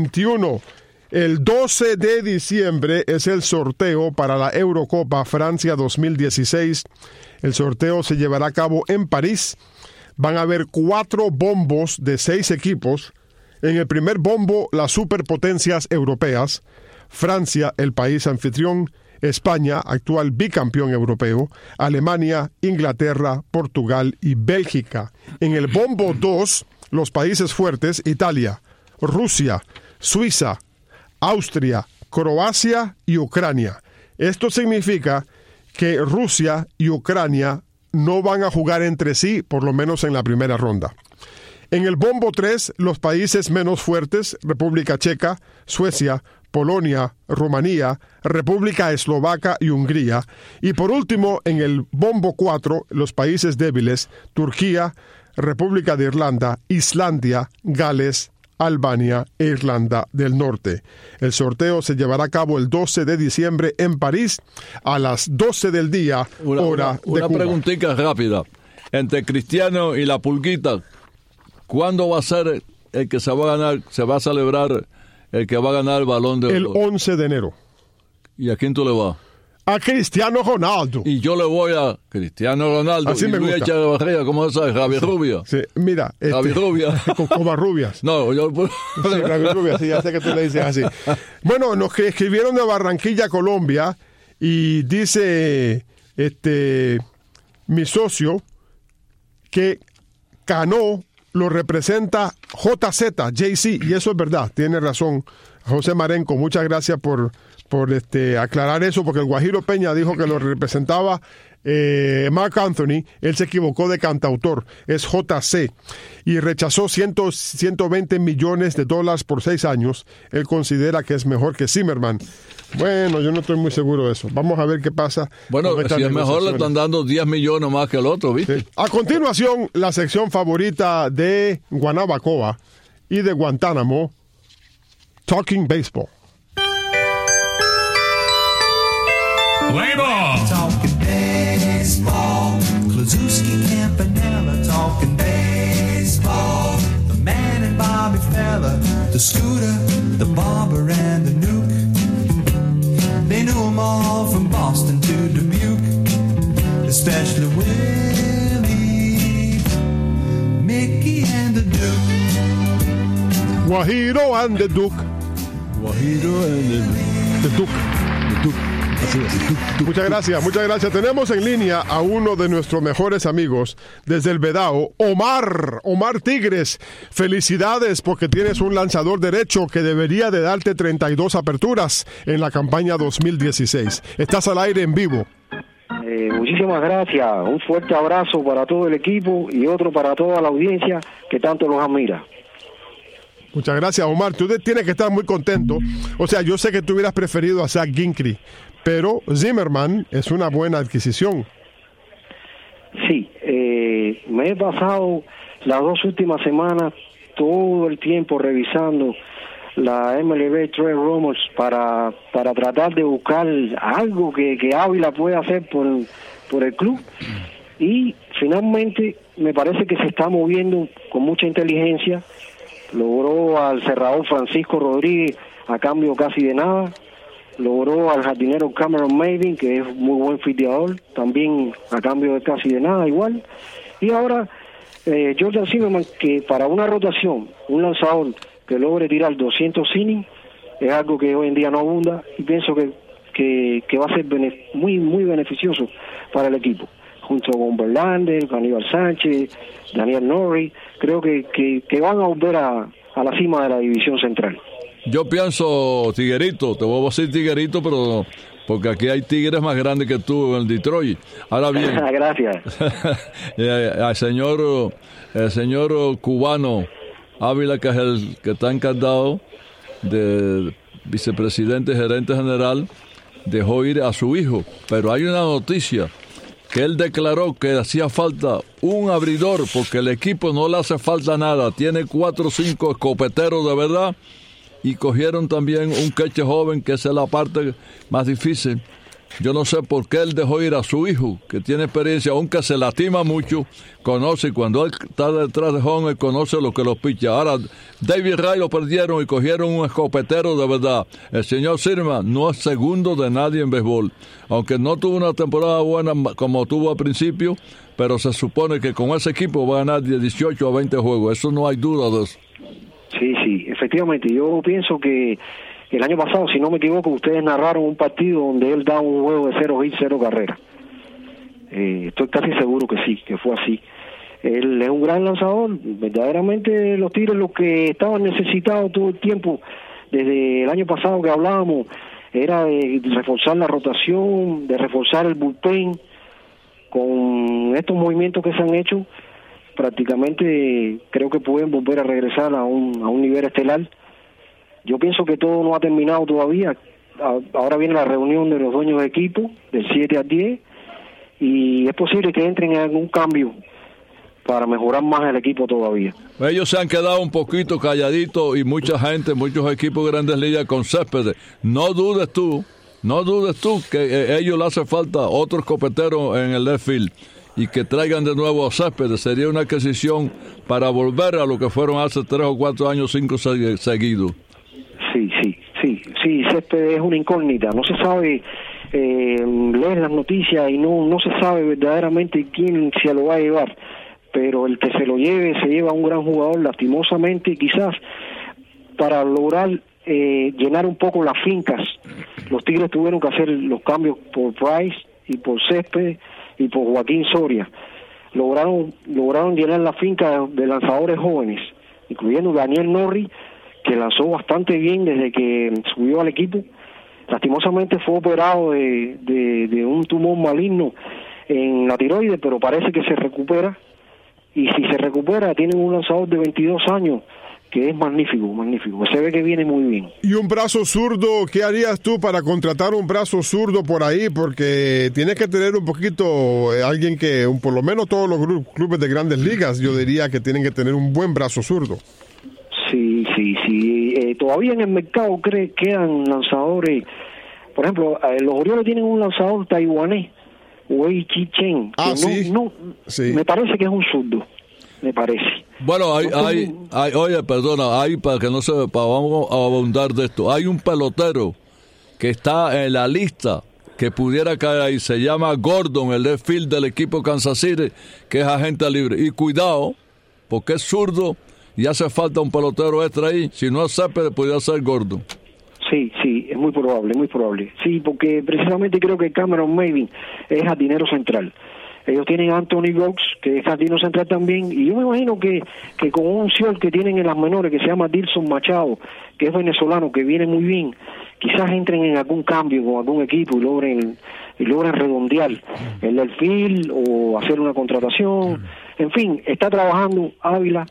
21. El 12 de diciembre es el sorteo para la Eurocopa Francia 2016. El sorteo se llevará a cabo en París. Van a haber 4 bombos de 6 equipos. En el primer bombo, las superpotencias europeas. Francia, el país anfitrión. España, actual bicampeón europeo. Alemania, Inglaterra, Portugal y Bélgica. En el bombo 2, los países fuertes, Italia, Rusia, Suiza, Austria, Croacia y Ucrania. Esto significa que Rusia y Ucrania no van a jugar entre sí, por lo menos en la primera ronda. En el bombo 3, los países menos fuertes, República Checa, Suecia, Polonia, Rumanía, República Eslovaca y Hungría. Y por último, en el bombo 4, los países débiles, Turquía, República de Irlanda, Islandia, Gales, Albania e Irlanda del Norte. El sorteo se llevará a cabo el 12 de diciembre en París a las 12 del día, hora de Cuba. Una preguntita rápida. Entre Cristiano y la Pulguita, ¿cuándo va a ser el que se va a ganar, se va a celebrar el que va a ganar el Balón de Oro? El 11 de enero. ¿Y a quién tú le vas? A Cristiano Ronaldo. Y yo le voy a Cristiano Ronaldo. Así y me Luis gusta. Echeverría, ¿cómo sabes? Javi Rubia. Sí, mira. Javi Rubia. Con Covarrubias. No, yo... Sí, Javi Rubia, sí, ya sé que tú le dices así. Bueno, nos que escribieron de Barranquilla, Colombia, y dice mi socio que Cano lo representa JC, y eso es verdad, tiene razón José Marenco. Muchas gracias por aclarar eso, porque el Guajiro Peña dijo que lo representaba Mark Anthony. Él se equivocó de cantautor, es JC, y rechazó 120 millones de dólares por 6 años. Él considera que es mejor que Zimmerman. Bueno, yo no estoy muy seguro de eso. Vamos a ver qué pasa. Bueno, si es mejor, le están dando 10 millones más que el otro, ¿viste? Sí. A continuación, la sección favorita de Guanabacoa y de Guantánamo, Talking Baseball. Play ball. Talking baseball. Klazuski, Campanella, talking baseball. The man and Bobby Fella, the Scooter, the Barber and the Nuke. They knew them all from Boston to Dubuque, especially Willie, Mickey and the Duke. Guajiro and the Duke. Guajiro and The Duke. Muchas gracias. Tenemos en línea a uno de nuestros mejores amigos desde el Vedao, Omar Tigres. Felicidades porque tienes un lanzador derecho que debería de darte 32 aperturas en la campaña 2016. Estás al aire en vivo. Muchísimas gracias. Un fuerte abrazo para todo el equipo y otro para toda la audiencia que tanto los admira. Muchas gracias, Omar. Tú tienes que estar muy contento. O sea, yo sé que tú hubieras preferido a Zach Ginkrey, pero Zimmerman es una buena adquisición. Sí, me he pasado las 2 últimas semanas todo el tiempo revisando la MLB Trade Rumors para tratar de buscar algo que Ávila pueda hacer por el club, y finalmente me parece que se está moviendo con mucha inteligencia. Logró al cerrador Francisco Rodríguez a cambio casi de nada, logró al jardinero Cameron Maybin, que es muy buen fiteador, también a cambio de casi de nada igual, y ahora Jordan Zimmerman, que para una rotación, un lanzador que logre tirar 200 innings, es algo que hoy en día no abunda, y pienso que va a ser muy beneficioso para el equipo, junto con Verlander, Aníbal Sánchez, Daniel Norrie. Creo que van a volver a la cima de la división central. Yo pienso, Tiguerito, te voy a decir Tiguerito, pero porque aquí hay tigres más grandes que tú en el Detroit. Ahora bien, gracias. El señor cubano Ávila, que es el que está encargado de vicepresidente, gerente general, dejó ir a su hijo, pero hay una noticia que él declaró que hacía falta un abridor porque el equipo no le hace falta nada, tiene 4 o 5 escopeteros de verdad, y cogieron también un catcher joven, que esa es la parte más difícil. Yo no sé por qué él dejó ir a su hijo, que tiene experiencia, aunque se lastima mucho, conoce, cuando él está detrás de home, él conoce lo que los picha. Ahora, David Ray lo perdieron y cogieron un escopetero de verdad. El señor Zimmerman no es segundo de nadie en béisbol, aunque no tuvo una temporada buena como tuvo al principio, pero se supone que con ese equipo va a ganar de 18 a 20 juegos, eso no hay duda de eso. Sí, efectivamente, yo pienso que el año pasado, si no me equivoco, ustedes narraron un partido donde él da un juego de 0 hits, 0 carreras. Estoy casi seguro que sí, que fue así. Él es un gran lanzador. Verdaderamente los Tigres, los que estaban necesitados todo el tiempo, desde el año pasado que hablábamos, era de reforzar la rotación, de reforzar el bullpen. Con estos movimientos que se han hecho, prácticamente creo que pueden volver a regresar a un nivel estelar. Yo pienso que todo no ha terminado todavía. Ahora viene la reunión de los dueños de equipo del 7 al 10, y es posible que entren en algún cambio para mejorar más el equipo todavía. Ellos se han quedado un poquito calladitos, y mucha gente, muchos equipos de Grandes Ligas con Céspedes. No dudes tú que ellos le hace falta otro escopetero en el left field, y que traigan de nuevo a Céspedes. Sería una adquisición para volver a lo que fueron hace 3 o 4 años, 5 seguidos. Sí, Céspedes es una incógnita, no se sabe, leer las noticias y no se sabe verdaderamente quién se lo va a llevar, pero el que se lo lleve, se lleva a un gran jugador. Lastimosamente, quizás para lograr llenar un poco las fincas, los Tigres tuvieron que hacer los cambios por Price y por Céspedes y por Joaquín Soria. Lograron llenar la finca de lanzadores jóvenes, incluyendo Daniel Norrie, que lanzó bastante bien desde que subió al equipo. Lastimosamente fue operado de un tumor maligno en la tiroides, pero parece que se recupera, y si se recupera tienen un lanzador de 22 años que es magnífico, se ve que viene muy bien. ¿Y un brazo zurdo? ¿Qué harías tú para contratar un brazo zurdo por ahí? Porque tienes que tener un poquito, alguien que, por lo menos todos los clubes de Grandes Ligas, yo diría que tienen que tener un buen brazo zurdo. Sí. Todavía en el mercado quedan lanzadores. Por ejemplo, los Orioles tienen un lanzador taiwanés, Wei Chi-Chen, que me parece que es un zurdo, me parece. Bueno, oye, perdona, para que no se, vamos a abundar de esto. Hay un pelotero que está en la lista que pudiera caer ahí, se llama Gordon, el left field del equipo Kansas City, que es agente libre. Y cuidado, porque es zurdo y hace falta un pelotero extra ahí. Si no es Céspedes, podría ser Gordon. Sí, es muy probable. Sí, porque precisamente creo que Cameron Maybin es jardinero central. Ellos tienen a Anthony Rocks, que es jardinero central también, y yo me imagino que con un señor que tienen en las menores, que se llama Dilson Machado, que es venezolano, que viene muy bien, quizás entren en algún cambio con algún equipo y logren redondear el field o hacer una contratación. En fin, está trabajando Ávila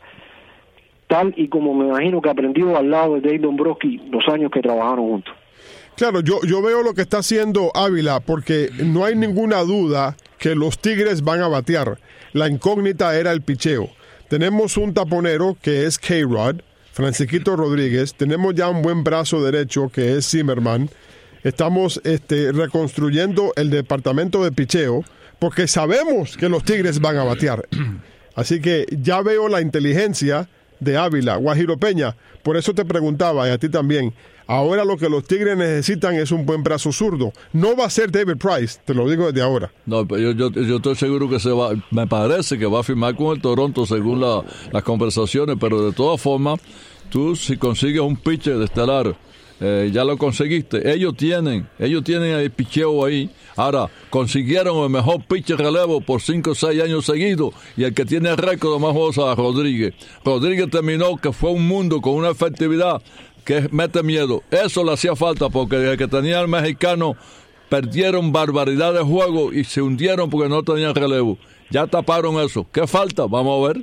tal y como me imagino que aprendió al lado de Dave Dombrowski los años que trabajaron juntos. Claro, yo veo lo que está haciendo Ávila, porque no hay ninguna duda que los Tigres van a batear. La incógnita era el picheo. Tenemos un taponero que es K-Rod, Francisquito Rodríguez. Tenemos ya un buen brazo derecho que es Zimmerman. Estamos reconstruyendo el departamento de picheo porque sabemos que los Tigres van a batear. Así que ya veo la inteligencia de Ávila. Guajiro Peña, por eso te preguntaba, y a ti también, ahora lo que los Tigres necesitan es un buen brazo zurdo. No va a ser David Price, te lo digo desde ahora. No, pero yo estoy seguro que me parece que va a firmar con el Toronto según las conversaciones, pero de todas formas, tú si consigues un pitcher de estelar, ya lo conseguiste. Ellos tienen el picheo ahí. Ahora, consiguieron el mejor pitcher relevo por 5 o 6 años seguidos y el que tiene el récord de más juegos a Rodríguez. Rodríguez terminó que fue un mundo con una efectividad que mete miedo. Eso le hacía falta porque desde que tenía el mexicano perdieron barbaridad de juego y se hundieron porque no tenían relevo. Ya taparon eso. ¿Qué falta? Vamos a ver.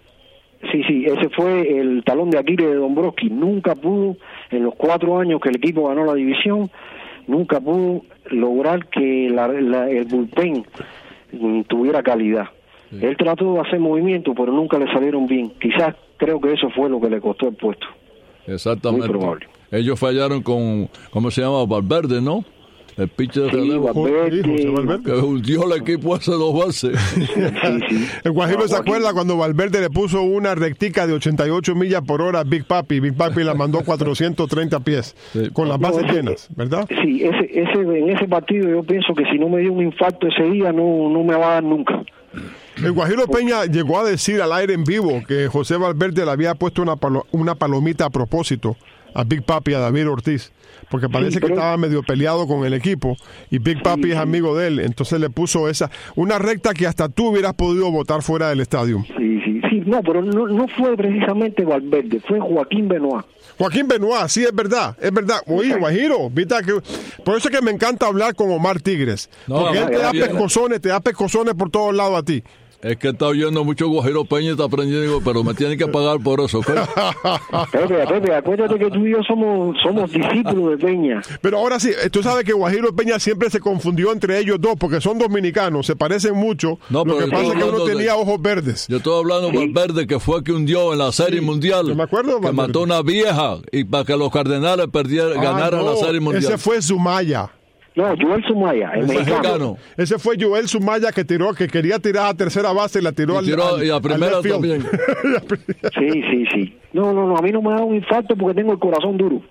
Sí, ese fue el talón de Aquiles de Dombrowski. Nunca pudo, en los 4 años que el equipo ganó la división, nunca pudo lograr que el bullpen tuviera calidad. Sí. Él trató de hacer movimientos, pero nunca le salieron bien. Quizás creo que eso fue lo que le costó el puesto. Exactamente. Muy probable. Ellos fallaron con, ¿cómo se llama? Valverde, ¿no? El pitcher de relevo. Valverde. Que hundió el equipo hace 2 veces. Sí. El Guajiro se acuerda cuando Valverde le puso una rectica de 88 millas por hora a Big Papi. Big Papi la mandó 430 pies con las bases llenas, ¿verdad? Sí, en ese partido yo pienso que si no me dio un infarto ese día no me va a dar nunca. El Guajiro Peña llegó a decir al aire en vivo que José Valverde le había puesto una palomita a propósito a Big Papi, a David Ortiz, porque parece que estaba medio peleado con el equipo y Big Papi es amigo de él, entonces le puso una recta que hasta tú hubieras podido botar fuera del estadio. Sí, no, pero no fue precisamente Valverde, fue Joaquín Benoit. Joaquín Benoit, sí, es verdad. Oye, Guajiro, por eso es que me encanta hablar con Omar Tigres, porque él te da pescozones por todos lados a ti. Es que está oyendo mucho Guajiro Peña y está aprendiendo, pero me tienen que pagar por eso, ¿ok? Pepe, acuérdate que tú y yo somos discípulos de Peña. Pero ahora sí, tú sabes que Guajiro Peña siempre se confundió entre ellos dos, porque son dominicanos, se parecen mucho. No, lo que pasa es que uno tenía ojos verdes. Yo estoy hablando de Valverde, que fue que hundió en la Serie Mundial. Yo me acuerdo, que mató una vieja y para que los Cardenales ganaran la Serie Mundial. Ese fue Zumaya. No, Joel Zumaya, el mexicano. Ese fue Joel Zumaya que quería tirar a tercera base y la tiró y a primera también. Sí. No, a mí no me da un infarto porque tengo el corazón duro.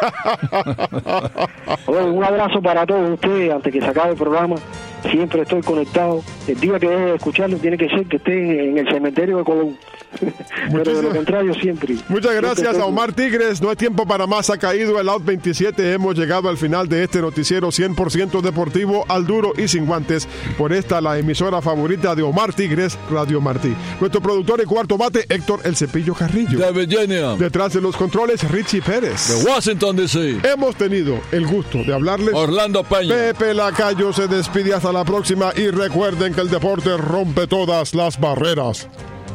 Oye, un abrazo para todos ustedes antes que se acabe el programa. Siempre estoy conectado. El día que deje de escucharlo tiene que ser que esté en el cementerio de Colón. Pero de lo contrario siempre. Muchas gracias a Omar Tigres. No hay tiempo para más. Ha caído el out 27. Hemos llegado al final de este noticiero 100% deportivo, al duro y sin guantes. Por esta, la emisora favorita de Omar Tigres, Radio Martí. Nuestro productor y cuarto bate, Héctor El Cepillo Carrillo. De Virginia. Detrás de los controles, Richie Pérez. De Washington, D.C. Hemos tenido el gusto de hablarles. Orlando Peña. Pepe Lacayo se despide hasta la próxima y recuerden que el deporte rompe todas las barreras.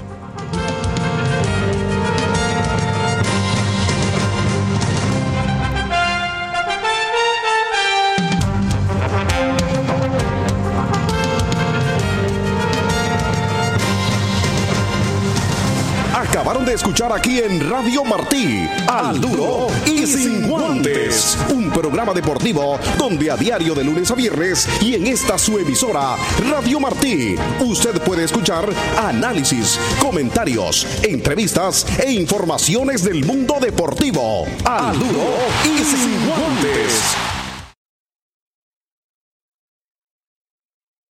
Acabaron de escuchar aquí en Radio Martí, Al Duro y Sin Guantes, un programa deportivo donde a diario de lunes a viernes y en esta su emisora, Radio Martí, usted puede escuchar análisis, comentarios, entrevistas e informaciones del mundo deportivo. Al Duro y Sin Guantes.